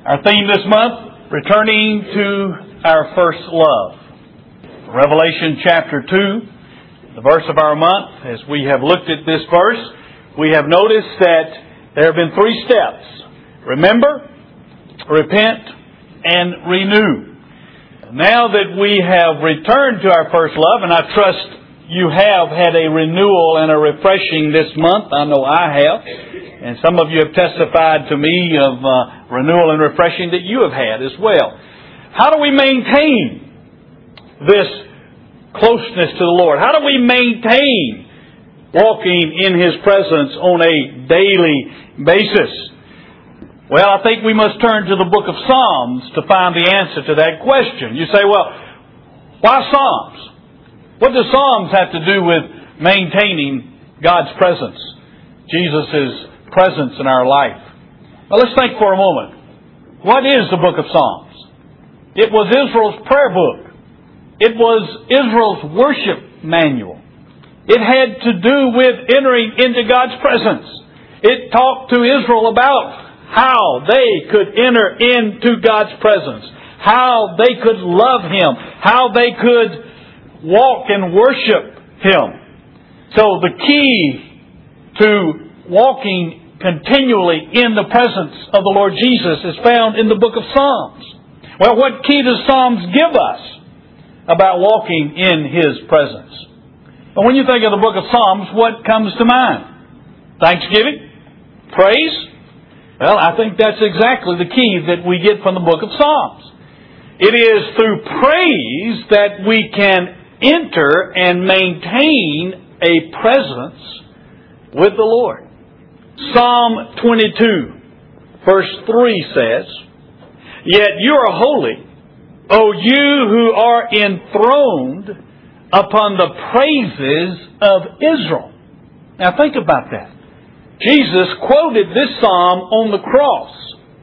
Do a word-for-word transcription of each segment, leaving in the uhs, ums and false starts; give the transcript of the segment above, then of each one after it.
Our theme this month, returning to our first love. Revelation chapter two, the verse of our month. As we have looked at this verse, we have noticed that there have been three steps. Remember, repent, and renew. Now that we have returned to our first love, and I trust you have had a renewal and a refreshing this month. I know I have. And some of you have testified to me of uh, renewal and refreshing that you have had as well. How do we maintain this closeness to the Lord? How do we maintain walking in His presence on a daily basis? Well, I think we must turn to the book of Psalms to find the answer to that question. You say, well, why Psalms? What does Psalms have to do with maintaining God's presence, Jesus' presence in our life? Well, let's think for a moment. What is the book of Psalms? It was Israel's prayer book. It was Israel's worship manual. It had to do with entering into God's presence. It talked to Israel about how they could enter into God's presence, how they could love Him, how they could walk and worship Him. So the key to walking continually in the presence of the Lord Jesus is found in the book of Psalms. Well, what key does Psalms give us about walking in His presence? And when you think of the book of Psalms, what comes to mind? Thanksgiving? Praise? Well, I think that's exactly the key that we get from the book of Psalms. It is through praise that we can enter and maintain a presence with the Lord. Psalm twenty-two, verse three says, "Yet you are holy, O you who are enthroned upon the praises of Israel." Now think about that. Jesus quoted this psalm on the cross.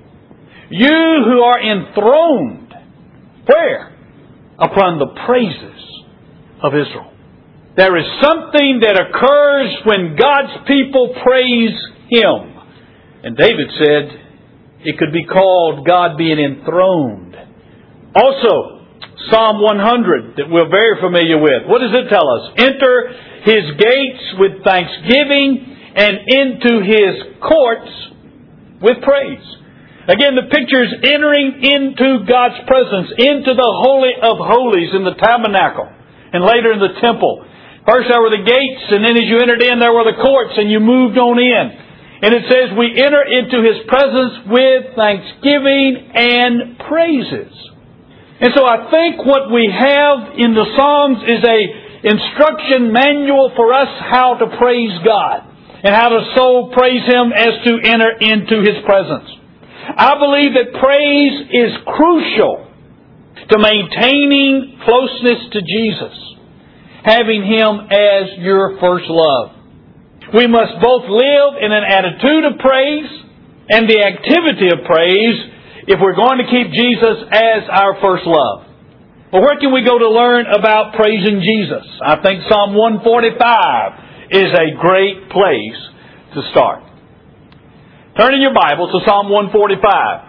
You who are enthroned, where? Upon the praises of Israel. There is something that occurs when God's people praise Him. And David said it could be called God being enthroned. Also, Psalm one hundred that we're very familiar with. What does it tell us? Enter His gates with thanksgiving and into His courts with praise. Again, the picture is entering into God's presence, into the Holy of Holies in the tabernacle. And later in the temple. First there were the gates, and then as you entered in, there were the courts, and you moved on in. And it says we enter into His presence with thanksgiving and praises. And so I think what we have in the Psalms is a instruction manual for us how to praise God. And how to so praise Him as to enter into His presence. I believe that praise is crucial to maintaining closeness to Jesus, having Him as your first love. We must both live in an attitude of praise and the activity of praise if we're going to keep Jesus as our first love. Well, where can we go to learn about praising Jesus? I think Psalm one forty-five is a great place to start. Turn in your Bible to Psalm one forty-five.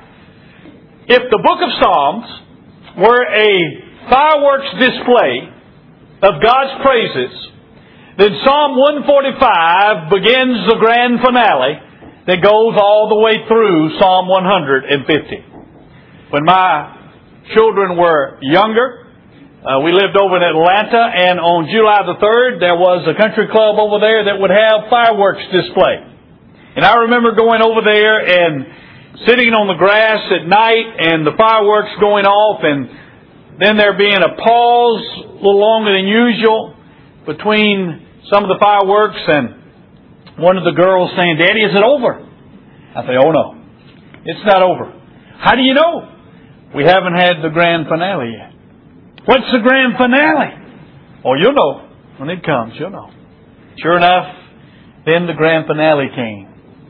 If the book of Psalms were a fireworks display of God's praises, then Psalm one forty-five begins the grand finale that goes all the way through Psalm one hundred fifty. When my children were younger, uh, we lived over in Atlanta, and on July the third, there was a country club over there that would have fireworks display. And I remember going over there and sitting on the grass at night and the fireworks going off, and then there being a pause a little longer than usual between some of the fireworks, and one of the girls saying, "Daddy, is it over?" I say, "Oh no, it's not over." "How do you know?" "We haven't had the grand finale yet." "What's the grand finale?" "Oh, you'll know when it comes, you'll know." Sure enough, then the grand finale came.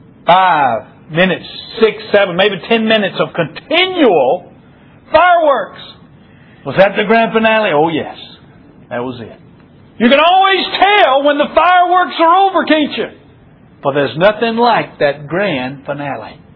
Five minutes, six, seven, maybe ten minutes of continual fireworks. Was that the grand finale? Oh yes, that was it. You can always tell when the fireworks are over, can't you? But there's nothing like that grand finale.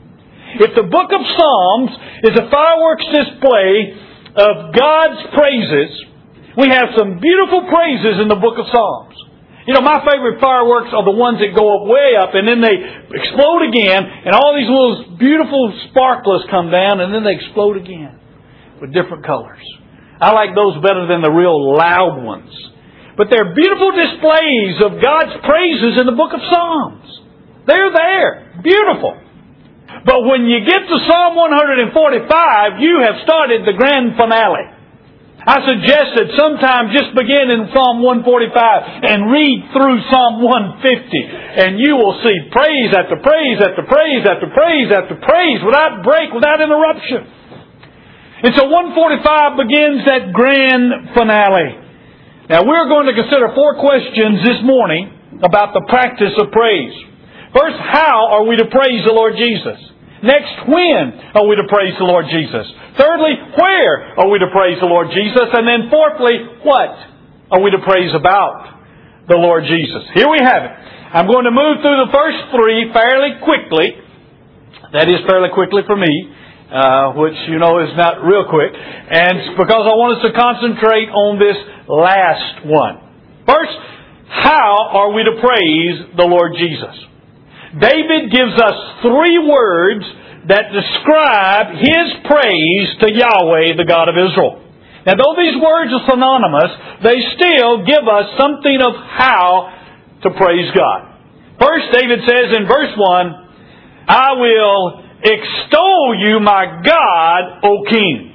If the book of Psalms is a fireworks display of God's praises, we have some beautiful praises in the book of Psalms. You know, my favorite fireworks are the ones that go up way up and then they explode again and all these little beautiful sparklers come down and then they explode again with different colors. I like those better than the real loud ones. But they're beautiful displays of God's praises in the book of Psalms. They're there. Beautiful. But when you get to Psalm one forty-five, you have started the grand finale. I suggest that sometime just begin in Psalm one forty-five and read through Psalm one fifty. And you will see praise after praise after praise after praise after praise without break, without interruption. And so one forty-five begins that grand finale. Now we're going to consider four questions this morning about the practice of praise. First, how are we to praise the Lord Jesus? Next, when are we to praise the Lord Jesus? Thirdly, where are we to praise the Lord Jesus? And then fourthly, what are we to praise about the Lord Jesus? Here we have it. I'm going to move through the first three fairly quickly. That is fairly quickly for me, uh, which you know is not real quick. And it's because I want us to concentrate on this last one. First, how are we to praise the Lord Jesus? David gives us three words that describe His praise to Yahweh, the God of Israel. Now, though these words are synonymous, they still give us something of how to praise God. First, David says in verse one, I will extol you, my God, O King.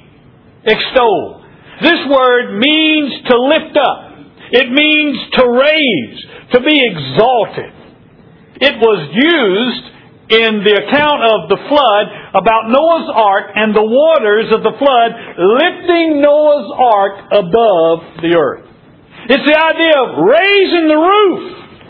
Extol. This word means to lift up. It means to raise, to be exalted. It was used in the account of the flood about Noah's Ark and the waters of the flood lifting Noah's Ark above the earth. It's the idea of raising the roof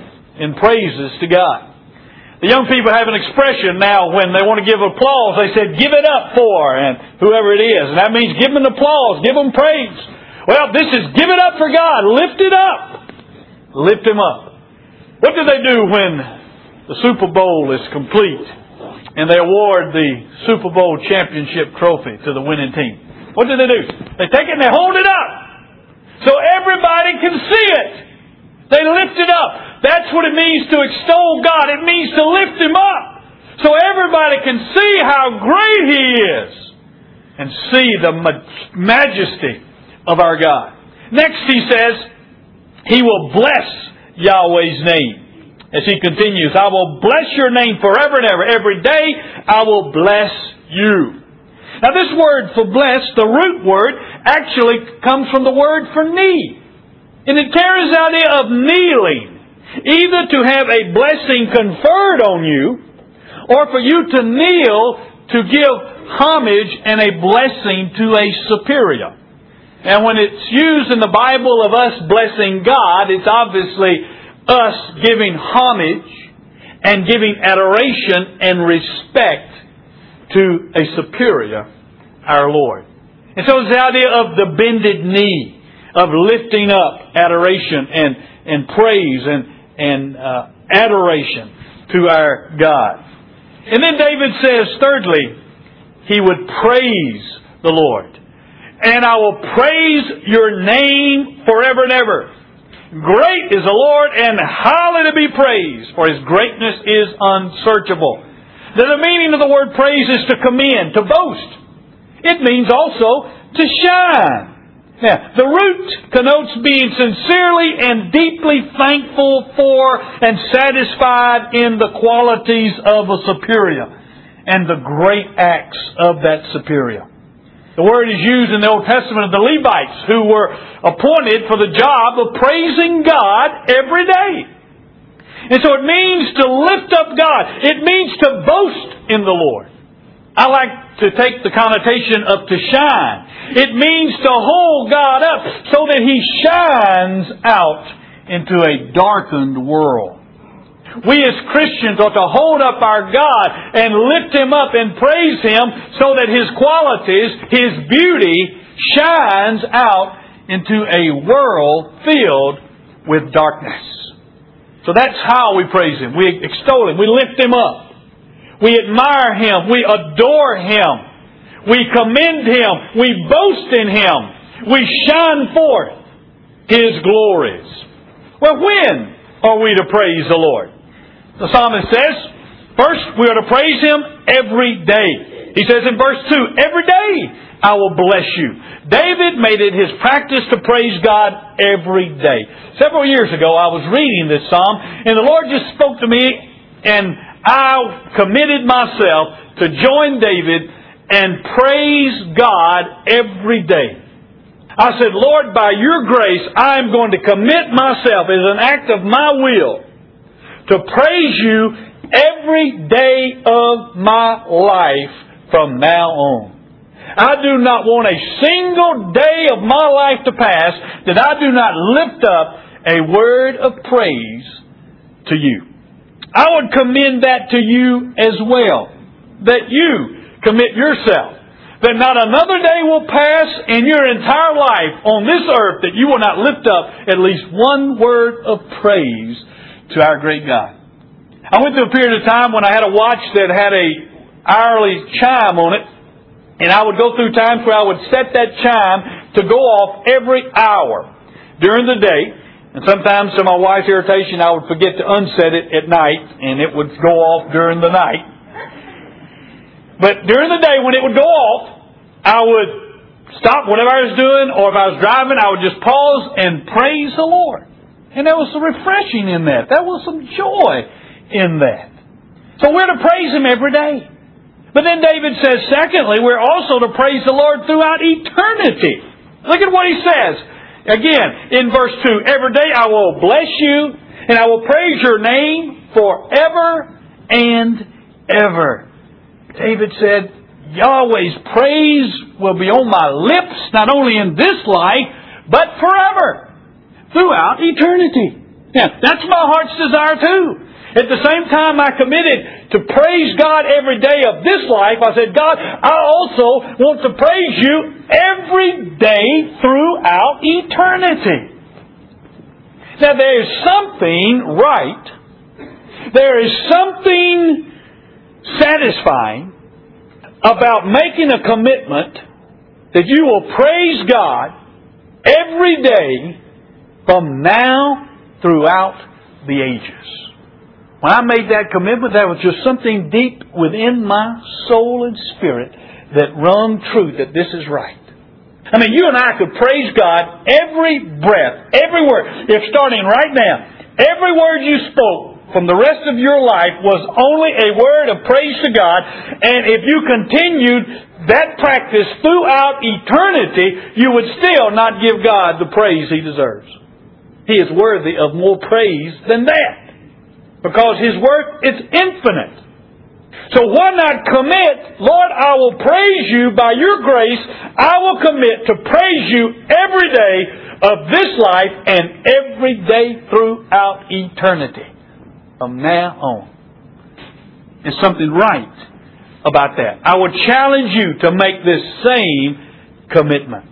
in praises to God. The young people have an expression now when they want to give applause. They said, give it up for, and whoever it is. And that means give them applause, give them praise. Well, this is give it up for God. Lift it up. Lift Him up. What do they do when the Super Bowl is complete and they award the Super Bowl championship trophy to the winning team? What do they do? They take it and they hold it up so everybody can see it. They lift it up. That's what it means to extol God. It means to lift Him up so everybody can see how great He is and see the majesty of our God. Next He says, He will bless Yahweh's name. As He continues, I will bless your name forever and ever. Every day I will bless you. Now this word for bless, the root word, actually comes from the word for knee. And it carries the idea of kneeling. Either to have a blessing conferred on you, or for you to kneel to give homage and a blessing to a superior. And when it's used in the Bible of us blessing God, it's obviously us giving homage and giving adoration and respect to a superior, our Lord. And so it's the idea of the bended knee, of lifting up adoration and, and praise and, and uh, adoration to our God. And then David says, thirdly, he would praise the Lord. And I will praise your name forever and ever. Great is the Lord and highly to be praised, for His greatness is unsearchable. Now, the meaning of the word praise is to commend, to boast. It means also to shine. Now, the root connotes being sincerely and deeply thankful for and satisfied in the qualities of a superior and the great acts of that superior. The word is used in the Old Testament of the Levites who were appointed for the job of praising God every day. And so it means to lift up God. It means to boast in the Lord. I like to take the connotation of to shine. It means to hold God up so that He shines out into a darkened world. We as Christians ought to hold up our God and lift Him up and praise Him so that His qualities, His beauty, shines out into a world filled with darkness. So that's how we praise Him. We extol Him. We lift Him up. We admire Him. We adore Him. We commend Him. We boast in Him. We shine forth His glories. Well, when are we to praise the Lord? The psalmist says, first, we are to praise Him every day. He says in verse two, every day I will bless you. David made it his practice to praise God every day. Several years ago, I was reading this psalm, and the Lord just spoke to me, and I committed myself to join David and praise God every day. I said, Lord, by your grace, I am going to commit myself as an act of my will to praise you every day of my life from now on. I do not want a single day of my life to pass that I do not lift up a word of praise to you. I would commend that to you as well, that you commit yourself, that not another day will pass in your entire life on this earth that you will not lift up at least one word of praise to our great God. I went through a period of time when I had a watch that had a hourly chime on it, and I would go through times where I would set that chime to go off every hour during the day. And sometimes, to my wife's irritation, I would forget to unset it at night, and it would go off during the night. But during the day, when it would go off, I would stop whatever I was doing, or if I was driving, I would just pause and praise the Lord. And there was some refreshing in that. There was some joy in that. So we're to praise Him every day. But then David says, secondly, we're also to praise the Lord throughout eternity. Look at what he says. Again, in verse two, every day I will bless you, and I will praise your name forever and ever. David said, Yahweh's praise will be on my lips, not only in this life, but forever, throughout eternity. Now, that's my heart's desire too. At the same time I committed to praise God every day of this life, I said, God, I also want to praise you every day throughout eternity. Now there is something right, there is something satisfying about making a commitment that you will praise God every day from now throughout the ages. When I made that commitment, there was just something deep within my soul and spirit that rung true that this is right. I mean, you and I could praise God every breath, every word. If starting right now, every word you spoke from the rest of your life was only a word of praise to God, and if you continued that practice throughout eternity, you would still not give God the praise He deserves. He is worthy of more praise than that. Because His work is infinite. So why not commit, Lord, I will praise you by your grace. I will commit to praise you every day of this life and every day throughout eternity. From now on. There's something right about that. I would challenge you to make this same commitment.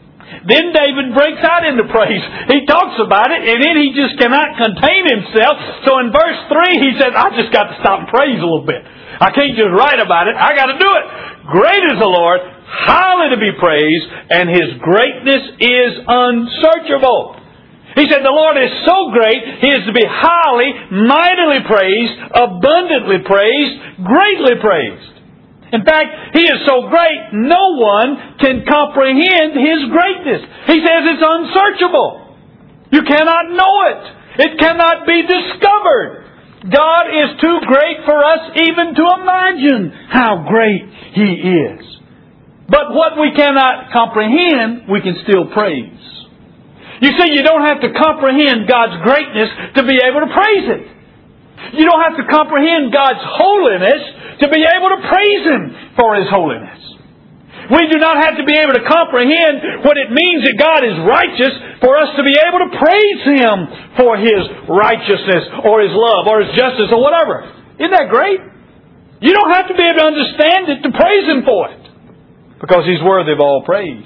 Then David breaks out into praise. He talks about it, and then he just cannot contain himself. So in verse three, he says, I just got to stop and praise a little bit. I can't just write about it. I got to do it. Great is the Lord, highly to be praised, and His greatness is unsearchable. He said, the Lord is so great, He is to be highly, mightily praised, abundantly praised, greatly praised. In fact, He is so great, no one can comprehend His greatness. He says it's unsearchable. You cannot know it. It cannot be discovered. God is too great for us even to imagine how great He is. But what we cannot comprehend, we can still praise. You see, you don't have to comprehend God's greatness to be able to praise it. You don't have to comprehend God's holiness to be able to praise Him for His holiness. We do not have to be able to comprehend what it means that God is righteous for us to be able to praise Him for His righteousness or His love or His justice or whatever. Isn't that great? You don't have to be able to understand it to praise Him for it, because He's worthy of all praise.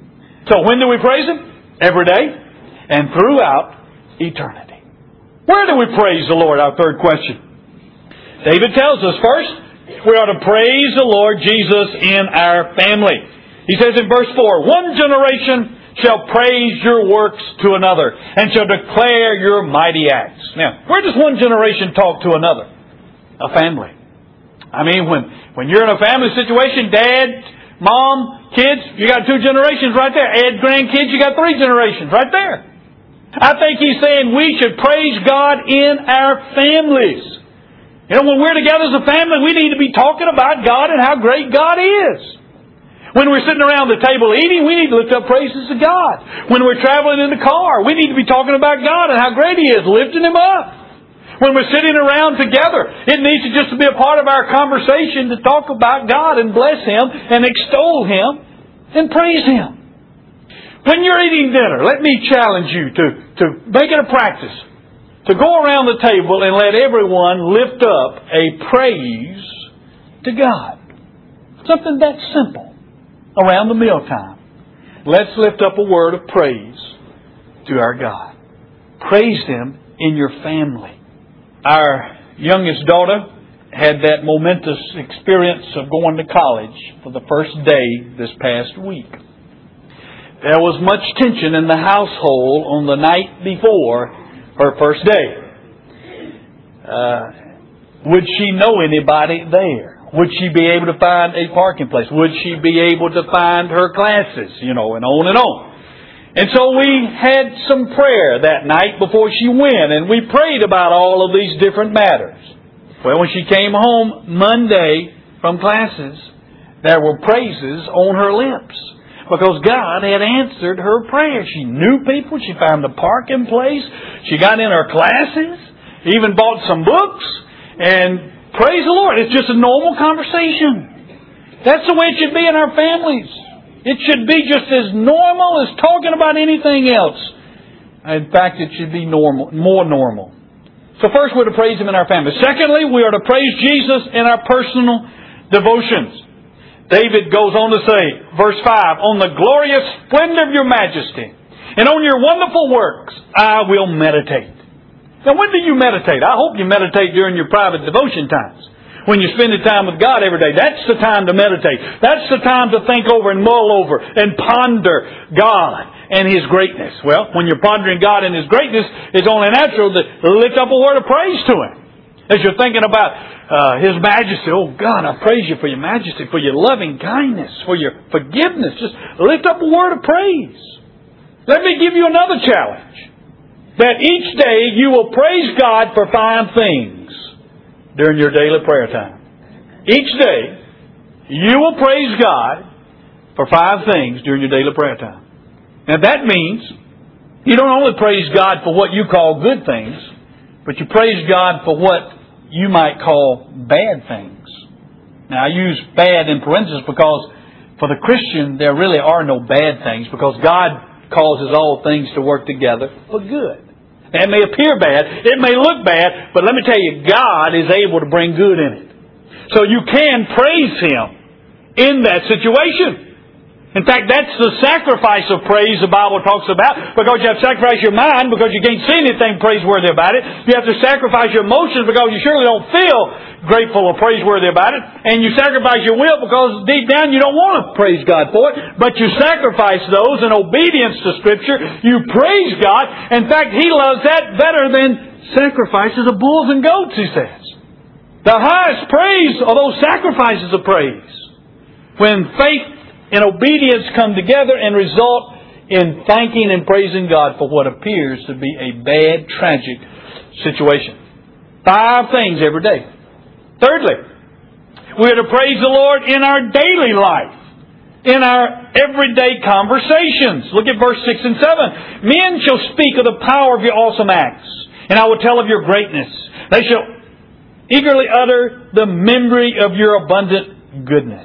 So when do we praise Him? Every day and throughout eternity. Where do we praise the Lord? Our third question. David tells us first, We are to praise the Lord Jesus in our family. He says in verse four, one generation shall praise your works to another, and shall declare your mighty acts. Now, where does one generation talk to another? A family. I mean, when, when you're in a family situation, Dad, Mom, kids, you got two generations right there. Add grandkids, you got three generations right there. I think He's saying we should praise God in our families. You know, when we're together as a family, we need to be talking about God and how great God is. When we're sitting around the table eating, we need to lift up praises to God. When we're traveling in the car, we need to be talking about God and how great He is, lifting Him up. When we're sitting around together, it needs to just be a part of our conversation to talk about God and bless Him and extol Him and praise Him. When you're eating dinner, let me challenge you to, to make it a practice to go around the table and let everyone lift up a praise to God. Something that simple around the mealtime. Let's lift up a word of praise to our God. Praise Him in your family. Our youngest daughter had that momentous experience of going to college for the first day this past week. There was much tension in the household on the night before her first day. Uh, would she know anybody there? Would she be able to find a parking place? Would she be able to find her classes? You know, and on and on. And so we had some prayer that night before she went, and we prayed about all of these different matters. Well, when she came home Monday from classes, there were praises on her lips. Because God had answered her prayer. She knew people. She found a parking place. She got in her classes. Even bought some books. And praise the Lord, it's just a normal conversation. That's the way it should be in our families. It should be just as normal as talking about anything else. In fact, it should be normal, more normal. So first, we're to praise Him in our family. Secondly, we are to praise Jesus in our personal devotions. David goes on to say, verse five, on the glorious splendor of your majesty and on your wonderful works I will meditate. Now, when do you meditate? I hope you meditate during your private devotion times. When you're spending time with God every day, that's the time to meditate. That's the time to think over and mull over and ponder God and His greatness. Well, when you're pondering God and His greatness, it's only natural to lift up a word of praise to Him. As you're thinking about uh, His majesty, oh God, I praise You for Your majesty, for Your loving kindness, for Your forgiveness. Just lift up a word of praise. Let me give you another challenge. That each day you will praise God for five things during your daily prayer time. Each day you will praise God for five things during your daily prayer time. Now that means you don't only praise God for what you call good things, but you praise God for what you might call bad things. Now, I use bad in parentheses because for the Christian, there really are no bad things because God causes all things to work together for good. That may appear bad, it may look bad, but let me tell you, God is able to bring good in it. So you can praise Him in that situation. In fact, that's the sacrifice of praise the Bible talks about, because you have to sacrifice your mind because you can't see anything praiseworthy about it. You have to sacrifice your emotions because you surely don't feel grateful or praiseworthy about it. And you sacrifice your will because deep down you don't want to praise God for it. But you sacrifice those in obedience to Scripture. You praise God. In fact, He loves that better than sacrifices of bulls and goats, He says. The highest praise are those sacrifices of praise. When faith and obedience come together and result in thanking and praising God for what appears to be a bad, tragic situation. Five things every day. Thirdly, we are to praise the Lord in our daily life, in our everyday conversations. Look at verse six and seven. Men shall speak of the power of Your awesome acts, and I will tell of Your greatness. They shall eagerly utter the memory of Your abundant goodness.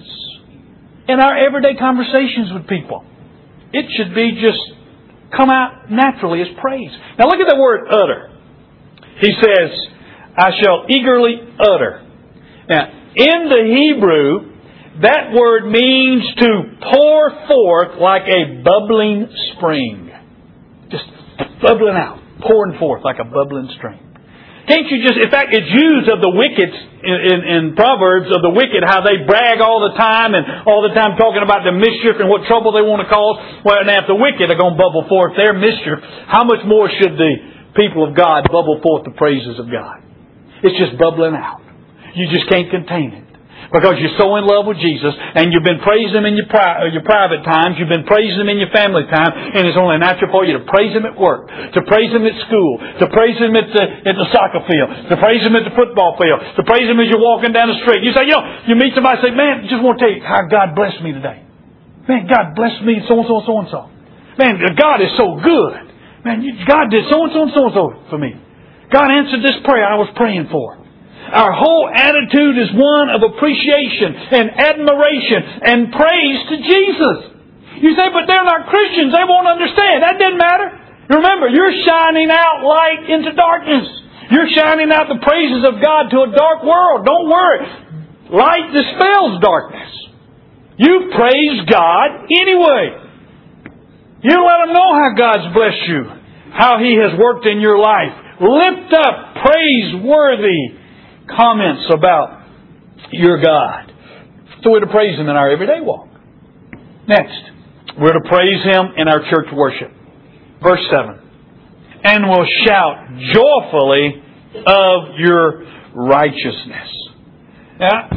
In our everyday conversations with people, it should be just come out naturally as praise. Now look at the word utter. He says, I shall eagerly utter. Now, in the Hebrew, that word means to pour forth like a bubbling spring. Just bubbling out, pouring forth like a bubbling stream. Can't you just, in fact, it's used of the wicked in, in, in Proverbs, of the wicked, how they brag all the time and all the time talking about the mischief and what trouble they want to cause. Well, now if the wicked are going to bubble forth their mischief, how much more should the people of God bubble forth the praises of God? It's just bubbling out. You just can't contain it. Because you're so in love with Jesus, and you've been praising Him in your, pri- your private times, you've been praising Him in your family time, and it's only natural for you to praise Him at work, to praise Him at school, to praise Him at the, at the soccer field, to praise Him at the football field, to praise Him as you're walking down the street. You say, you know, you meet somebody and say, man, just want to tell you how God blessed me today. Man, God blessed me so-and-so, so-and-so. Man, God is so good. Man, God did so-and-so and so-and-so for me. God answered this prayer I was praying for. Our whole attitude is one of appreciation and admiration and praise to Jesus. You say, but they're not Christians. They won't understand. That didn't matter. Remember, you're shining out light into darkness. You're shining out the praises of God to a dark world. Don't worry. Light dispels darkness. You praise God anyway. You let Him know how God's blessed you, how He has worked in your life. Lift up praiseworthy comments about your God. So we're to praise Him in our everyday walk. Next, we're to praise Him in our church worship. Verse seven. And will shout joyfully of your righteousness. Now,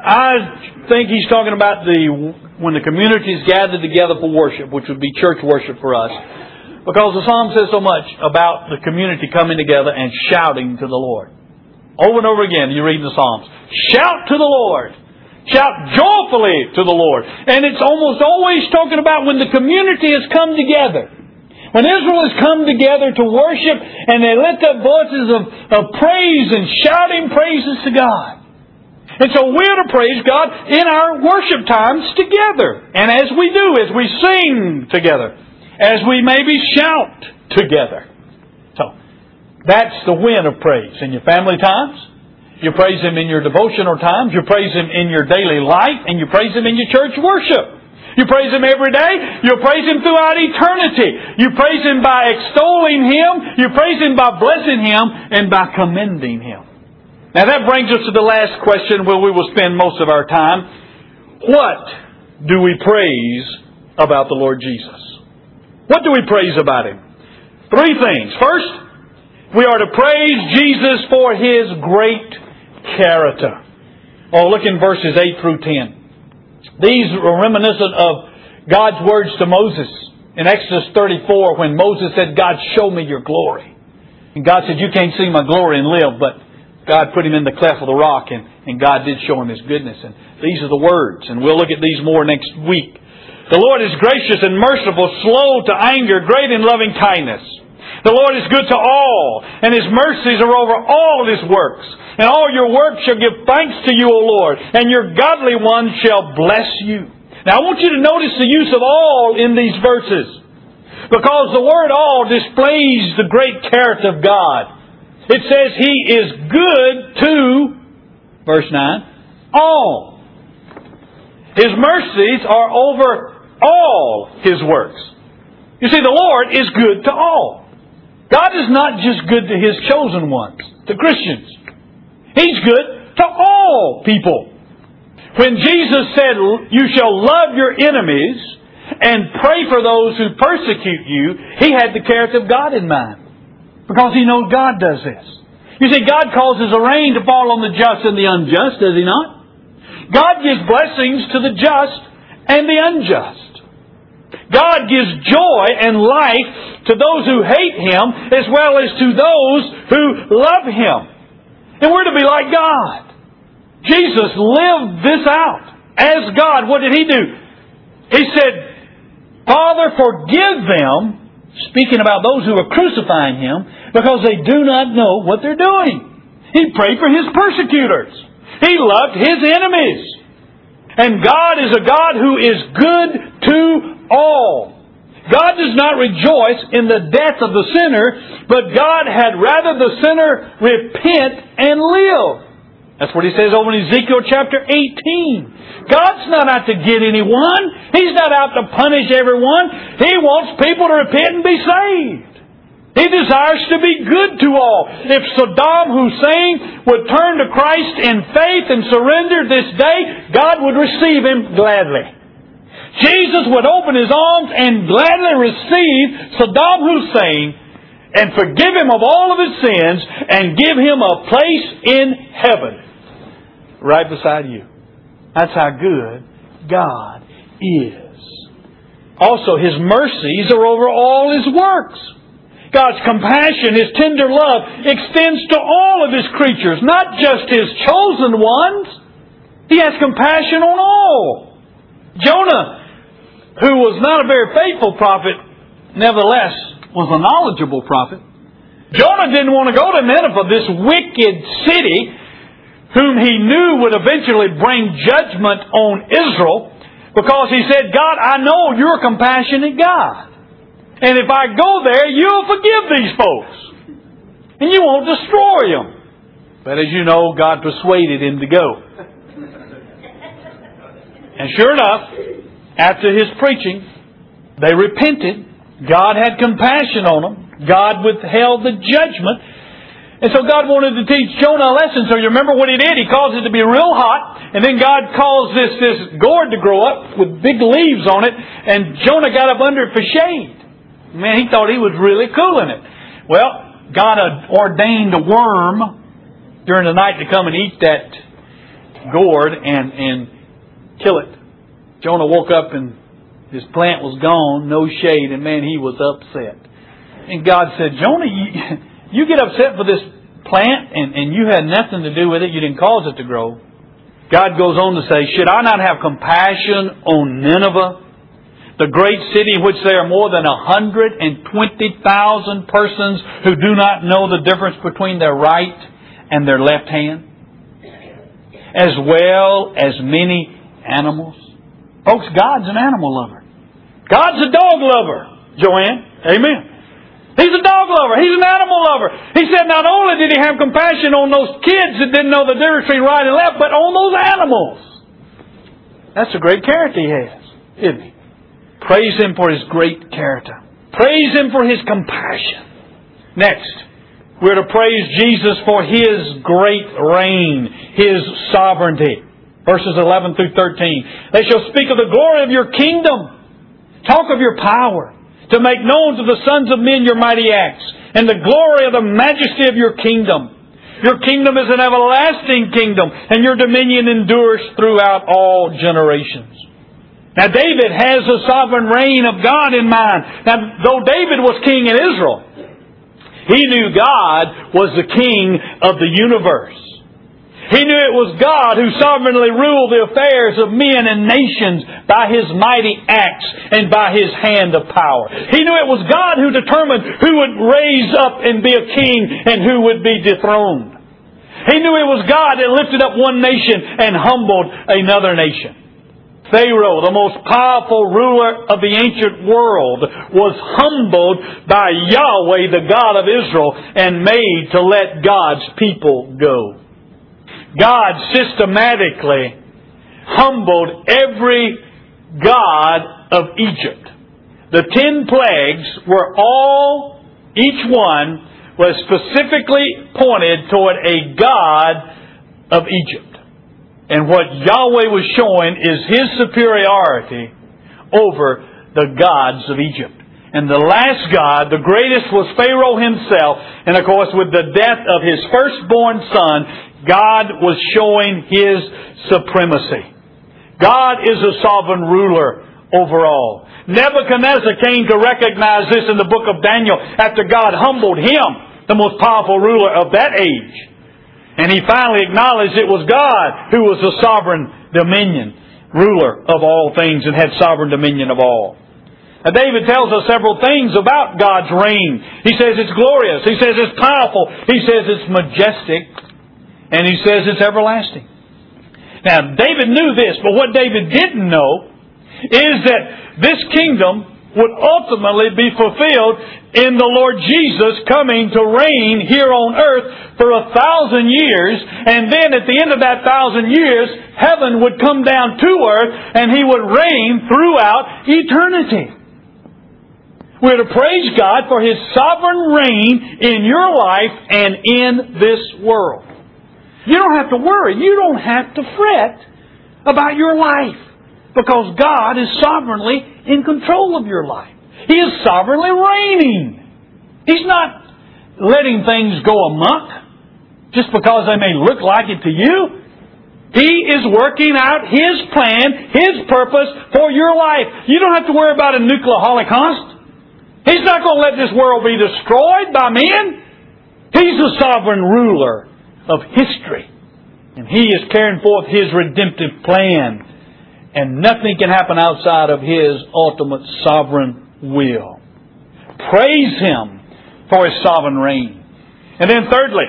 I think he's talking about the when the community is gathered together for worship, which would be church worship for us. Because the Psalm says so much about the community coming together and shouting to the Lord. Over and over again, you read in the Psalms. Shout to the Lord. Shout joyfully to the Lord. And it's almost always talking about when the community has come together. When Israel has come together to worship and they lift up voices of, of praise and shouting praises to God. And so we're to praise God in our worship times together. And as we do, as we sing together, as we maybe shout together. So, that's the win of praise. In your family times, you praise Him in your devotional times, you praise Him in your daily life, and you praise Him in your church worship. You praise Him every day, you praise Him throughout eternity. You praise Him by extolling Him, you praise Him by blessing Him, and by commending Him. Now that brings us to the last question where we will spend most of our time. What do we praise about the Lord Jesus? What do we praise about Him? Three things. First, we are to praise Jesus for His great character. Oh, look in verses eight through ten. These are reminiscent of God's words to Moses in Exodus thirty-four when Moses said, God, show me your glory. And God said, you can't see my glory and live. But God put him in the cleft of the rock and, and God did show him His goodness. And these are the words. And we'll look at these more next week. The Lord is gracious and merciful, slow to anger, great in loving kindness. The Lord is good to all, and His mercies are over all of His works. And all your works shall give thanks to you, O Lord, and your godly ones shall bless you. Now I want you to notice the use of all in these verses. Because the word all displays the great character of God. It says He is good to, verse nine, all. His mercies are over all His works. You see, the Lord is good to all. God is not just good to His chosen ones, to Christians. He's good to all people. When Jesus said, you shall love your enemies and pray for those who persecute you, He had the character of God in mind. Because He knows God does this. You see, God causes a rain to fall on the just and the unjust, does He not? God gives blessings to the just and the unjust. God gives joy and life to those who hate Him as well as to those who love Him. And we're to be like God. Jesus lived this out. As God, what did He do? He said, Father, forgive them, speaking about those who are crucifying Him, because they do not know what they're doing. He prayed for His persecutors. He loved His enemies. And God is a God who is good to all. God does not rejoice in the death of the sinner, but God had rather the sinner repent and live. That's what He says over in Ezekiel chapter eighteen. God's not out to get anyone. He's not out to punish everyone. He wants people to repent and be saved. He desires to be good to all. If Saddam Hussein would turn to Christ in faith and surrender this day, God would receive him gladly. Jesus would open His arms and gladly receive Saddam Hussein and forgive him of all of his sins and give him a place in heaven right beside you. That's how good God is. Also, His mercies are over all His works. God's compassion, His tender love, extends to all of His creatures, not just His chosen ones. He has compassion on all. Jonah, who was not a very faithful prophet, nevertheless was a knowledgeable prophet. Jonah didn't want to go to Nineveh, this wicked city, whom he knew would eventually bring judgment on Israel, because he said, God, I know You're a compassionate God. And if I go there, You'll forgive these folks. And You won't destroy them. But as you know, God persuaded him to go. And sure enough, after his preaching, they repented. God had compassion on them. God withheld the judgment. And so God wanted to teach Jonah a lesson. So you remember what He did? He caused it to be real hot. And then God caused this, this gourd to grow up with big leaves on it. And Jonah got up under it for shade. Man, he thought he was really cool in it. Well, God had ordained a worm during the night to come and eat that gourd and, and kill it. Jonah woke up and his plant was gone, no shade, and man, he was upset. And God said, Jonah, you, you get upset for this plant and, and you had nothing to do with it. You didn't cause it to grow. God goes on to say, should I not have compassion on Nineveh, the great city in which there are more than one hundred twenty thousand persons who do not know the difference between their right and their left hand, as well as many animals? Folks, God's an animal lover. God's a dog lover, Joanne. Amen. He's a dog lover. He's an animal lover. He said not only did He have compassion on those kids that didn't know the difference between right and left, but on those animals. That's a great character He has, isn't He? Praise Him for His great character. Praise Him for His compassion. Next, we're to praise Jesus for His great reign, His sovereignty. Verses eleven through thirteen. They shall speak of the glory of Your kingdom. Talk of Your power, to make known to the sons of men Your mighty acts, and the glory of the majesty of Your kingdom. Your kingdom is an everlasting kingdom, and Your dominion endures throughout all generations. Now David has the sovereign reign of God in mind. Now, though David was king in Israel, he knew God was the king of the universe. He knew it was God who sovereignly ruled the affairs of men and nations by His mighty acts and by His hand of power. He knew it was God who determined who would raise up and be a king and who would be dethroned. He knew it was God that lifted up one nation and humbled another nation. Pharaoh, the most powerful ruler of the ancient world, was humbled by Yahweh, the God of Israel, and made to let God's people go. God systematically humbled every god of Egypt. The ten plagues were all, each one was specifically pointed toward a god of Egypt. And what Yahweh was showing is His superiority over the gods of Egypt. And the last god, the greatest, was Pharaoh himself. And of course, with the death of his firstborn son, God was showing His supremacy. God is a sovereign ruler over all. Nebuchadnezzar came to recognize this in the book of Daniel after God humbled him, the most powerful ruler of that age. And he finally acknowledged it was God who was the sovereign dominion, ruler of all things, and had sovereign dominion of all. Now, David tells us several things about God's reign. He says it's glorious. He says it's powerful. He says it's majestic. And he says it's everlasting. Now, David knew this, but what David didn't know is that this kingdom would ultimately be fulfilled in the Lord Jesus coming to reign here on earth for a thousand years. And then at the end of that thousand years, heaven would come down to earth and He would reign throughout eternity. We're to praise God for His sovereign reign in your life and in this world. You don't have to worry. You don't have to fret about your life, because God is sovereignly in control of your life. He is sovereignly reigning. He's not letting things go amok just because they may look like it to you. He is working out His plan, His purpose for your life. You don't have to worry about a nuclear holocaust. He's not going to let this world be destroyed by men. He's the sovereign ruler of history. And He is carrying forth His redemptive plan. And nothing can happen outside of His ultimate sovereign will. Praise Him for His sovereign reign. And then thirdly,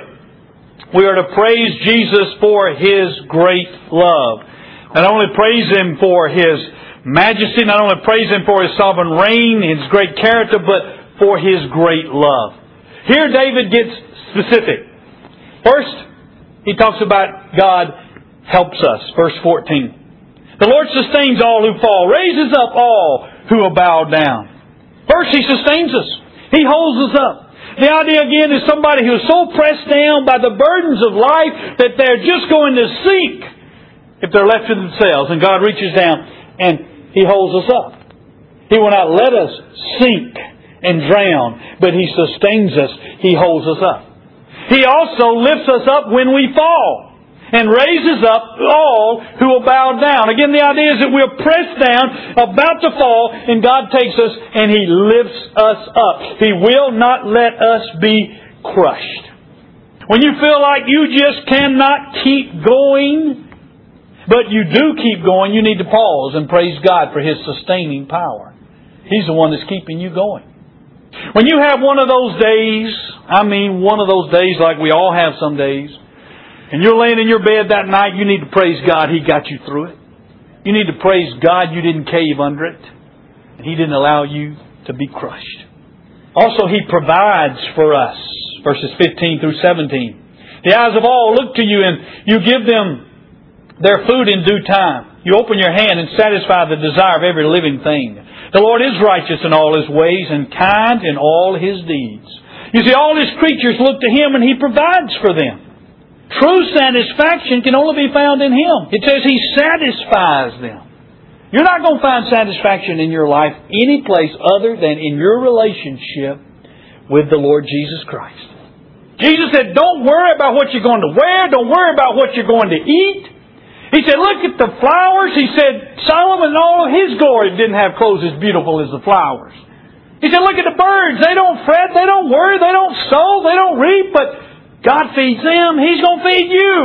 we are to praise Jesus for His great love. Not only praise Him for His majesty, not only praise Him for His sovereign reign, His great character, but for His great love. Here David gets specific. First, he talks about God helps us. Verse fourteen. The Lord sustains all who fall, raises up all who are bowed down. First, He sustains us. He holds us up. The idea again is somebody who is so pressed down by the burdens of life that they're just going to sink if they're left to themselves. And God reaches down and He holds us up. He will not let us sink and drown, but He sustains us. He holds us up. He also lifts us up when we fall and raises up all who are bowed down. Again, the idea is that we're pressed down, about to fall, and God takes us and He lifts us up. He will not let us be crushed. When you feel like you just cannot keep going, but you do keep going, you need to pause and praise God for His sustaining power. He's the one that's keeping you going. When you have one of those days, I mean one of those days like we all have some days, and you're laying in your bed that night, you need to praise God He got you through it. You need to praise God you didn't cave under it, and He didn't allow you to be crushed. Also, He provides for us, verses fifteen through seventeen. The eyes of all look to you, and you give them their food in due time. You open your hand and satisfy the desire of every living thing. The Lord is righteous in all His ways and kind in all His deeds. You see, all His creatures look to Him and He provides for them. True satisfaction can only be found in Him. It says He satisfies them. You're not going to find satisfaction in your life any place other than in your relationship with the Lord Jesus Christ. Jesus said, don't worry about what you're going to wear. Don't worry about what you're going to eat. He said, look at the flowers. He said, Solomon in all of his glory didn't have clothes as beautiful as the flowers. He said, look at the birds. They don't fret. They don't worry. They don't sow. They don't reap. But God feeds them. He's going to feed you.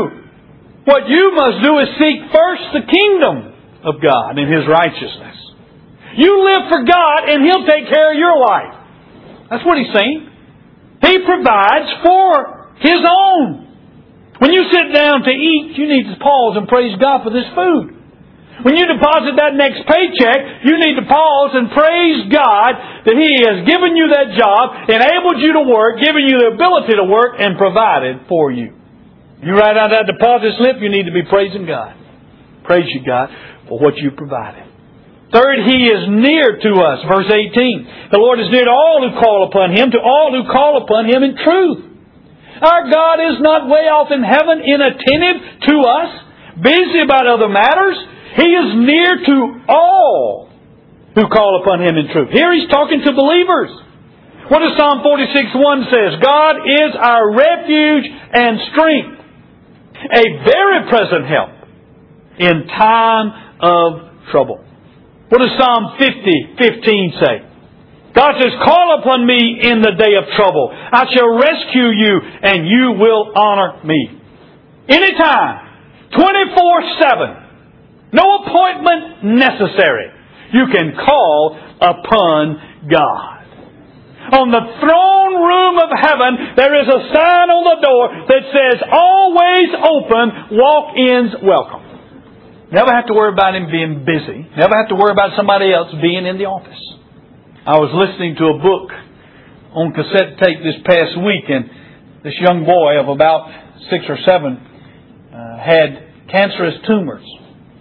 What you must do is seek first the kingdom of God and His righteousness. You live for God and He'll take care of your life. That's what He's saying. He provides for His own. When you sit down to eat, you need to pause and praise God for this food. When you deposit that next paycheck, you need to pause and praise God that He has given you that job, enabled you to work, given you the ability to work, and provided for you. You write out that deposit slip, you need to be praising God. Praise you, God, for what you provided. Third, He is near to us. Verse eighteen. The Lord is near to all who call upon Him, to all who call upon Him in truth. Our God is not way off in heaven, inattentive to us, busy about other matters. He is near to all who call upon Him in truth. Here He's talking to believers. What does Psalm forty-six one says? God is our refuge and strength, a very present help in time of trouble. What does Psalm fifty fifteen say? God says, call upon me in the day of trouble. I shall rescue you and you will honor me. Anytime, twenty-four seven. No appointment necessary. You can call upon God. On the throne room of heaven, there is a sign on the door that says, always open, walk-ins welcome. Never have to worry about Him being busy. Never have to worry about somebody else being in the office. I was listening to a book on cassette tape this past week, and this young boy of about six or seven uh, had cancerous tumors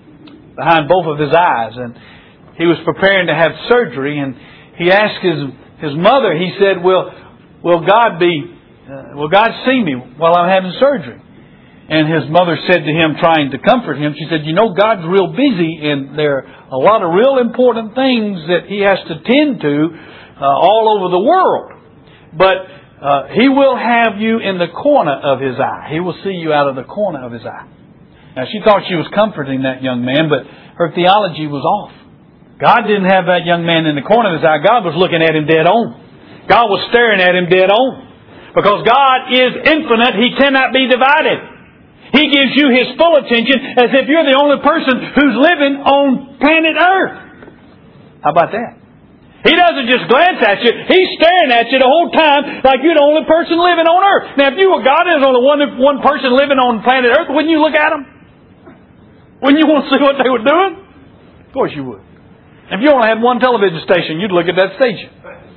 behind both of his eyes, and he was preparing to have surgery, and he asked his his mother, he said, will, will God be, uh, will God see me while I'm having surgery? And his mother said to him, trying to comfort him, she said, you know, God's real busy and there are a lot of real important things that He has to tend to uh, all over the world. But uh, He will have you in the corner of His eye. He will see you out of the corner of His eye. Now, she thought she was comforting that young man, but her theology was off. God didn't have that young man in the corner of His eye. God was looking at him dead on. God was staring at him dead on. Because God is infinite, He cannot be divided. He gives you His full attention as if you're the only person who's living on planet Earth. How about that? He doesn't just glance at you. He's staring at you the whole time like you're the only person living on Earth. Now, if you were God and there's only one, one person living on planet Earth, wouldn't you look at them? Wouldn't you want to see what they were doing? Of course you would. If you only had one television station, you'd look at that station.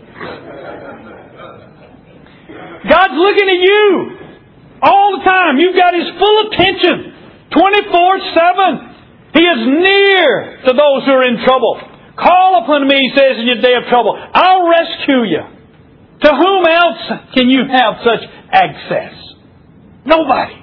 God's looking at you. All the time. You've got His full attention. twenty-four seven. He is near to those who are in trouble. Call upon me, He says, in your day of trouble. I'll rescue you. To whom else can you have such access? Nobody.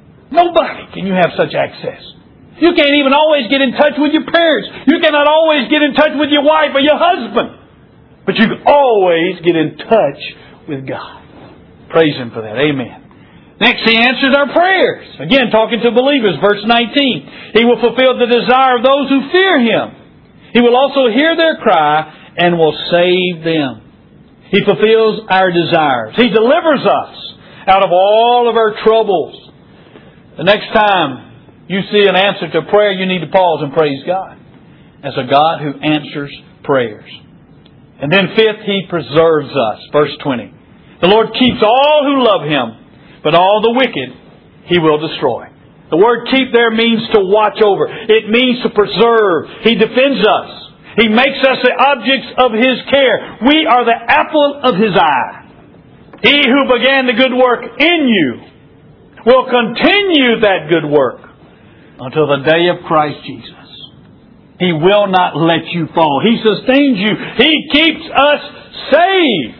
Nobody can you have such access. You can't even always get in touch with your parents. You cannot always get in touch with your wife or your husband. But you can always get in touch with God. Praise Him for that. Amen. Next, He answers our prayers. Again, talking to believers, verse nineteen. He will fulfill the desire of those who fear Him. He will also hear their cry and will save them. He fulfills our desires. He delivers us out of all of our troubles. The next time you see an answer to prayer, you need to pause and praise God as a God who answers prayers. And then fifth, He preserves us. Verse twenty. The Lord keeps all who love Him, but all the wicked He will destroy. The word keep there means to watch over. It means to preserve. He defends us. He makes us the objects of His care. We are the apple of His eye. He who began the good work in you will continue that good work until the day of Christ Jesus. He will not let you fall. He sustains you. He keeps us saved.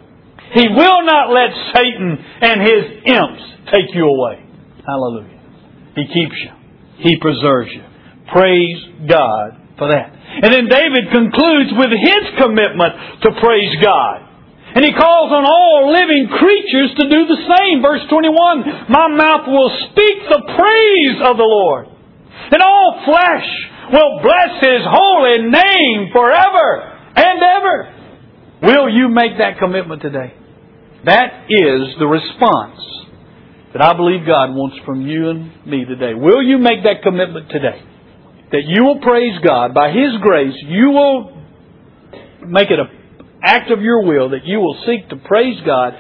He will not let Satan and his imps take you away. Hallelujah. He keeps you. He preserves you. Praise God for that. And then David concludes with his commitment to praise God. And he calls on all living creatures to do the same. Verse twenty-one, my mouth will speak the praise of the Lord, and all flesh will bless His holy name forever and ever. Will you make that commitment today? That is the response that I believe God wants from you and me today. Will you make that commitment today? That you will praise God by His grace. You will make it an act of your will that you will seek to praise God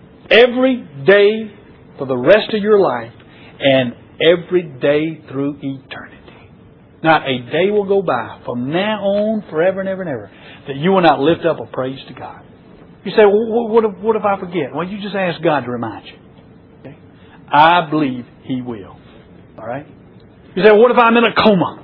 every day for the rest of your life and every day through eternity. Not a day will go by from now on forever and ever and ever that you will not lift up a praise to God. You say, well, what if, what if I forget? Well, you just ask God to remind you. Okay? I believe He will. All right? You say, well, what if I'm in a coma?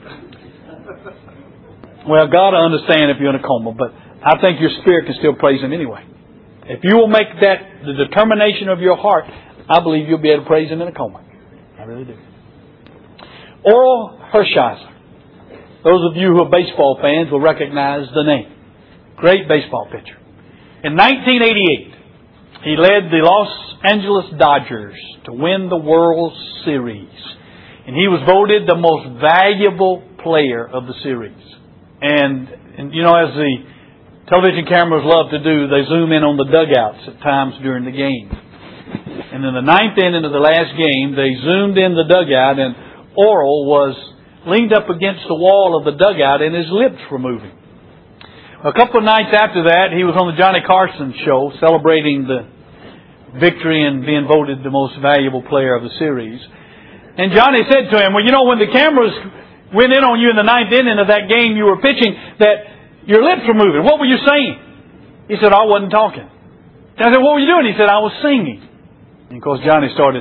Well, God will understand if you're in a coma, but I think your spirit can still praise Him anyway. If you will make that the determination of your heart, I believe you'll be able to praise Him in a coma. I really do. Orel Hershiser. Those of you who are baseball fans will recognize the name. Great baseball pitcher. In nineteen eighty-eight, he led the Los Angeles Dodgers to win the World Series. And he was voted the most valuable player of the series. And, and you know, as the television cameras love to do, they zoom in on the dugouts at times during the game. And in the ninth inning of the last game, they zoomed in the dugout, and Orel was leaned up against the wall of the dugout and his lips were moving. A couple of nights after that, he was on the Johnny Carson show celebrating the victory and being voted the most valuable player of the series. And Johnny said to him, well, you know, when the cameras went in on you in the ninth inning of that game you were pitching, that your lips were moving. What were you saying? He said, I wasn't talking. And I said, what were you doing? He said, I was singing. And of course, Johnny started to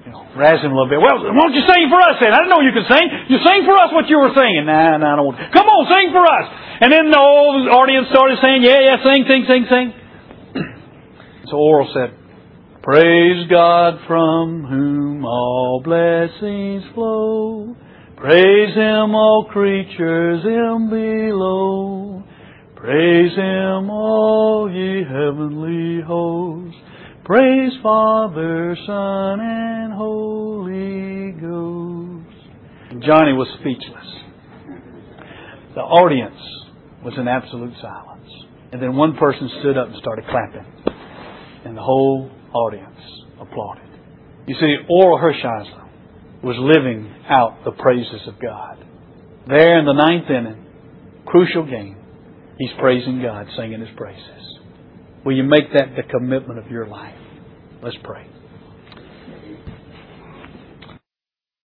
You know, razz him a little bit. Well, why don't you sing for us then? I didn't know you could sing. You sing for us what you were singing. Nah, nah, I don't want to. Come on, sing for us. And then the whole audience started saying, yeah, yeah, sing, sing, sing, sing. So Oral said, praise God from whom all blessings flow. Praise Him, all creatures in below. Praise Him, all ye heavenly hosts. Praise Father, Son, and Holy Ghost. And Johnny was speechless. The audience was in absolute silence. And then one person stood up and started clapping. And the whole audience applauded. You see, Oral Hershiser was living out the praises of God. There in the ninth inning, crucial game, he's praising God, singing His praises. Will you make that the commitment of your life? Let's pray.